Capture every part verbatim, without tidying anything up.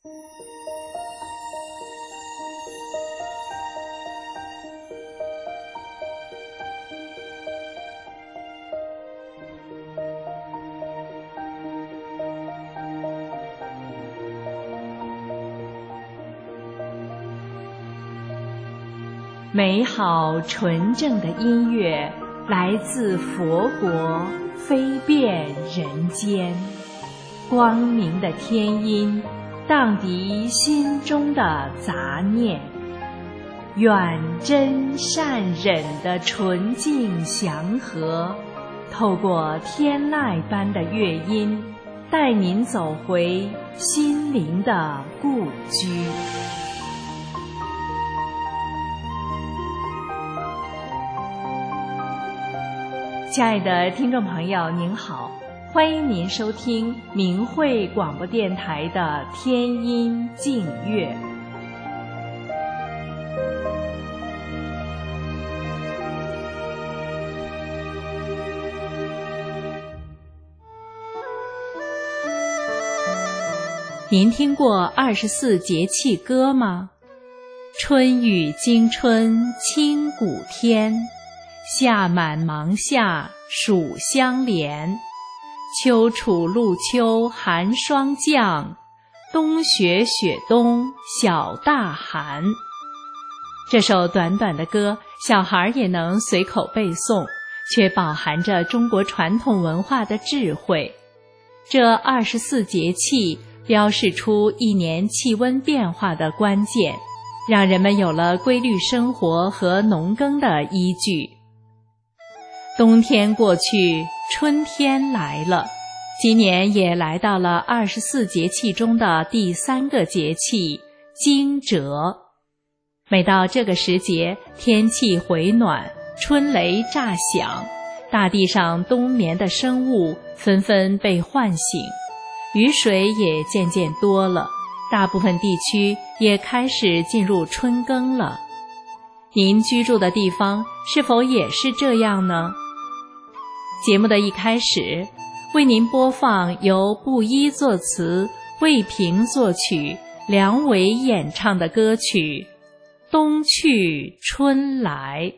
美好纯正的音乐来自佛国，飞遍人间。光明的天音荡涤心中的杂念，愿真善忍的纯净祥和，透过天籁般的乐音，带您走回心灵的故居。亲爱的听众朋友您好，欢迎您收听明慧广播电台的天音静乐。您听过二十四节气歌吗？春雨惊春清谷天，夏满芒夏暑相连，秋处露秋寒霜降，冬雪雪冬小大寒。这首短短的歌，小孩也能随口背诵，却饱含着中国传统文化的智慧。这二十四节气标示出一年气温变化的关键，让人们有了规律生活和农耕的依据。冬天过去，春天来了，今年也来到了二十四节气中的第三个节气惊蛰。每到这个时节，天气回暖，春雷炸响，大地上冬眠的生物纷纷被唤醒，雨水也渐渐多了，大部分地区也开始进入春耕了。您居住的地方是否也是这样呢？节目的一开始，为您播放由布衣作词、魏平作曲、梁伟演唱的歌曲《冬去春来》。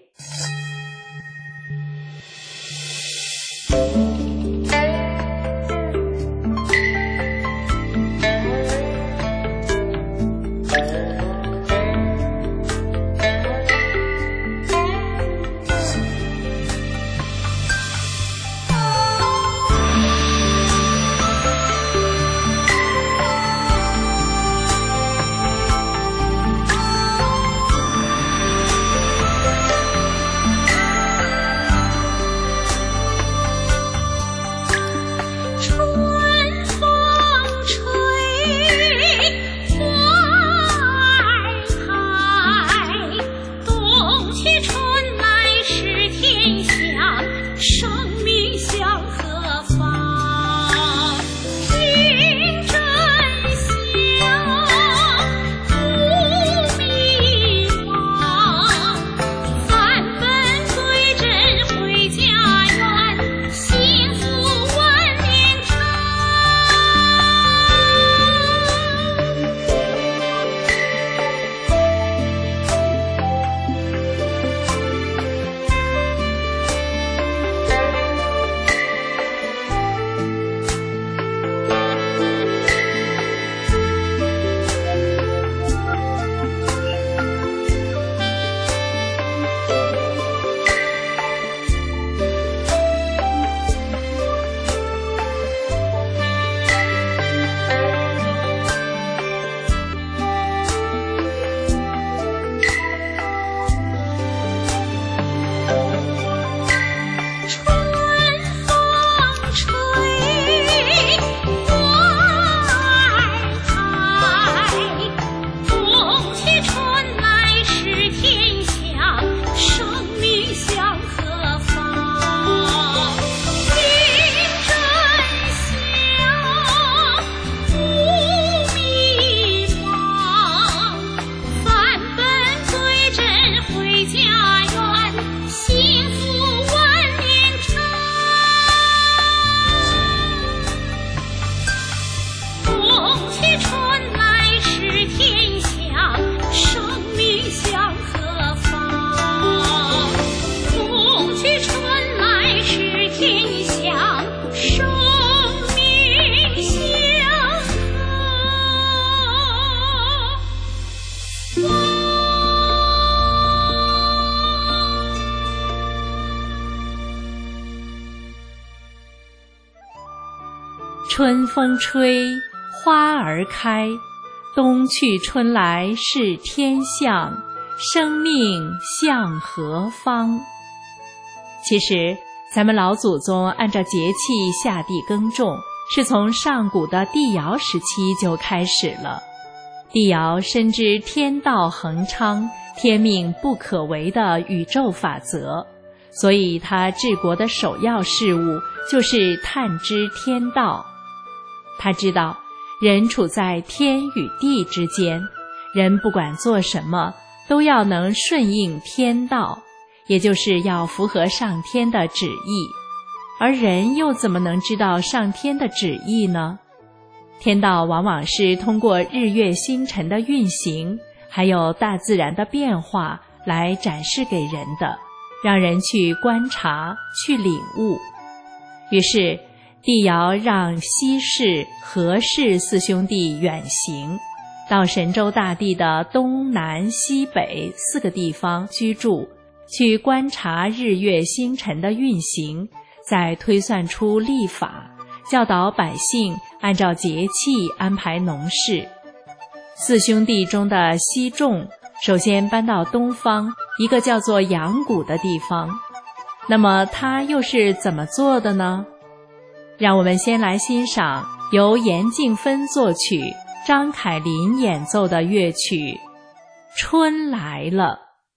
春风吹，花儿开，冬去春来是天象，生命向何方？其实咱们老祖宗按照节气下地耕种，是从上古的帝尧时期就开始了。帝尧深知天道恒昌，天命不可违的宇宙法则，所以他治国的首要事务就是探知天道。他知道人处在天与地之间，人不管做什么都要能顺应天道，也就是要符合上天的旨意。而人又怎么能知道上天的旨意呢？天道往往是通过日月星辰的运行，还有大自然的变化来展示给人的，让人去观察，去领悟。于是帝尧让西氏、何氏四兄弟远行，到神州大地的东南西北四个地方居住，去观察日月星辰的运行，再推算出历法，教导百姓按照节气安排农事。四兄弟中的西仲首先搬到东方一个叫做阳谷的地方，那么他又是怎么做的呢？让我们先来欣赏由严静芬作曲、张凯林演奏的乐曲《春来了》。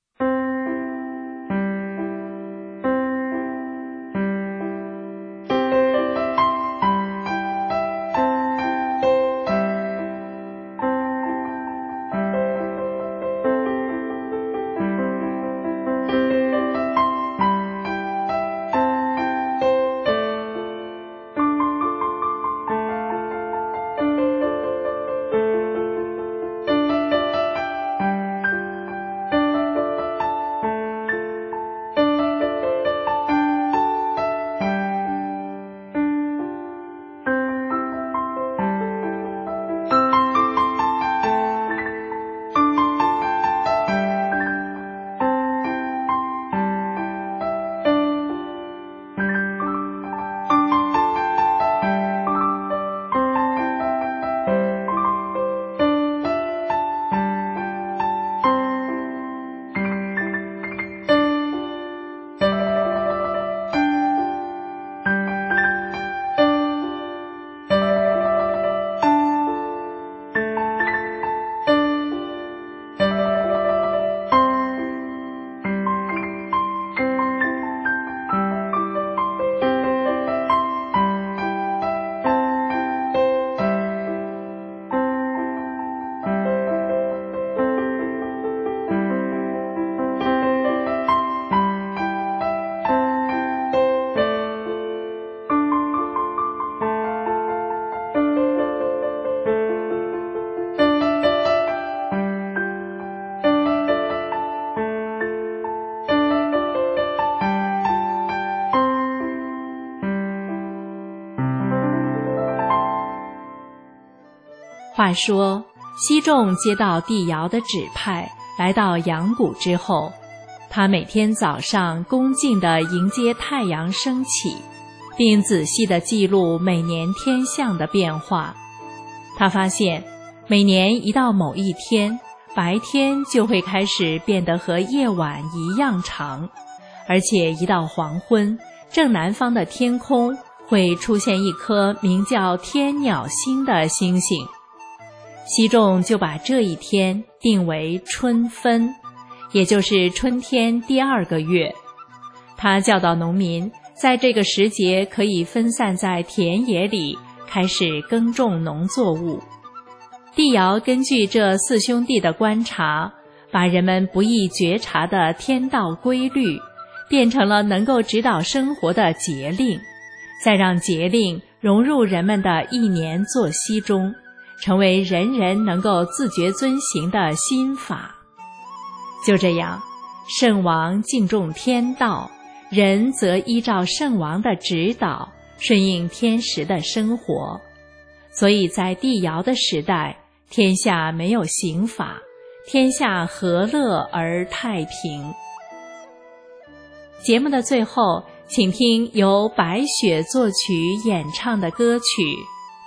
话说，西仲接到帝尧的指派，来到阳谷之后，他每天早上恭敬地迎接太阳升起，并仔细地记录每年天象的变化。他发现，每年一到某一天，白天就会开始变得和夜晚一样长，而且一到黄昏，正南方的天空会出现一颗名叫天鸟星的星星。西仲就把这一天定为春分，也就是春天第二个月。他教导农民在这个时节可以分散在田野里，开始耕种农作物。帝尧根据这四兄弟的观察，把人们不易觉察的天道规律变成了能够指导生活的节令，再让节令融入人们的一年作息中，成为人人能够自觉遵行的心法。就这样，圣王敬重天道，人则依照圣王的指导，顺应天时的生活。所以在帝尧的时代，天下没有刑法，天下和乐而太平。节目的最后，请听由白雪作曲演唱的歌曲《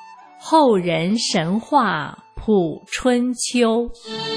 后人神话谱春秋。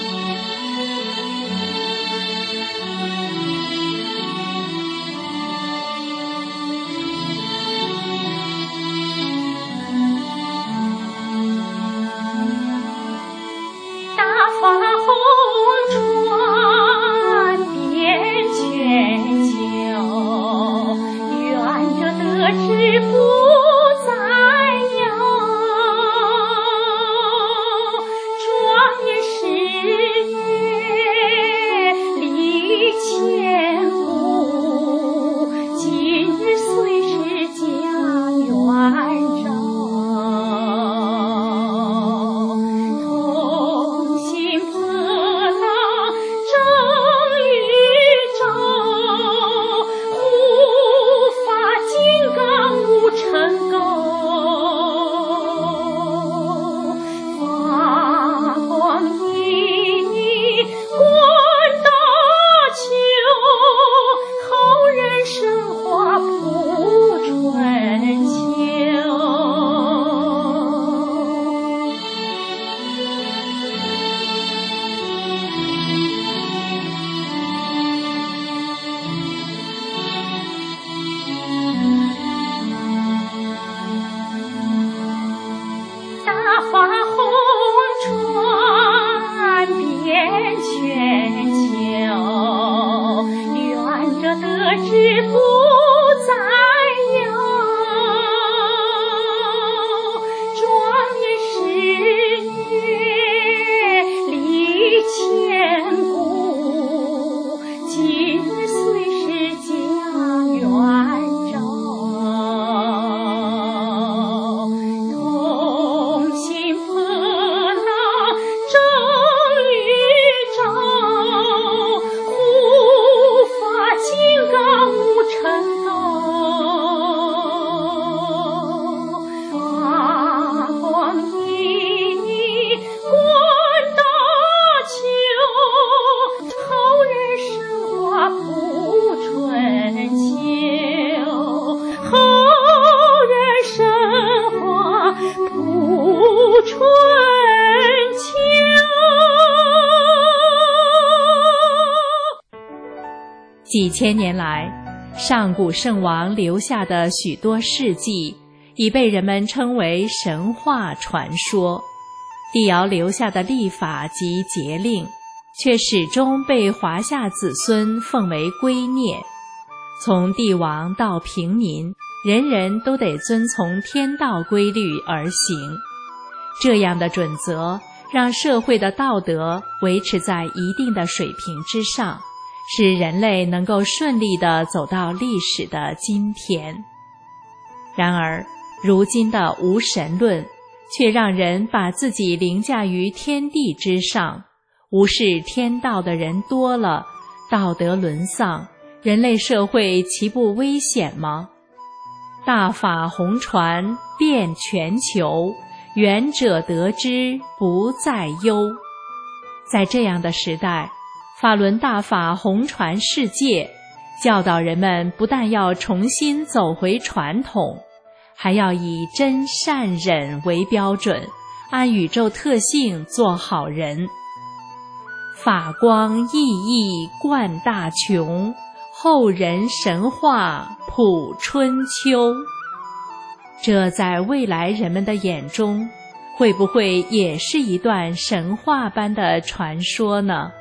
几千年来，上古圣王留下的许多事迹已被人们称为神话传说。帝尧留下的历法及节令，却始终被华夏子孙奉为圭臬。从帝王到平民，人人都得遵从天道规律而行。这样的准则，让社会的道德维持在一定的水平之上，使人类能够顺利地走到历史的今天。然而，如今的无神论却让人把自己凌驾于天地之上，无视天道的人多了，道德沦丧，人类社会岂不危险吗？大法弘传遍全球，远者得之不再忧。在这样的时代，法轮大法弘传世界，教导人们不但要重新走回传统，还要以真善忍为标准，按宇宙特性做好人。法光熠熠贯大穹，后人神话谱春秋。这在未来人们的眼中，会不会也是一段神话般的传说呢？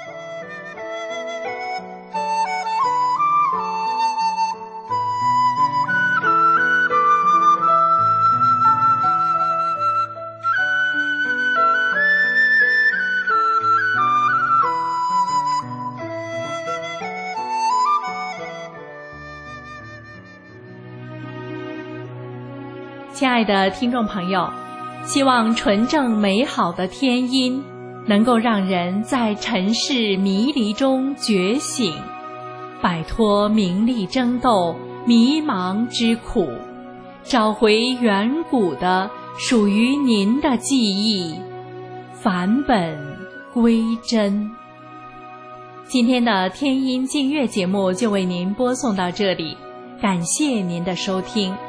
亲爱的听众朋友，希望纯正美好的天音能够让人在尘世迷离中觉醒，摆脱名利争斗、迷茫之苦，找回远古的属于您的记忆，返本归真。今天的天音净月节目就为您播送到这里，感谢您的收听。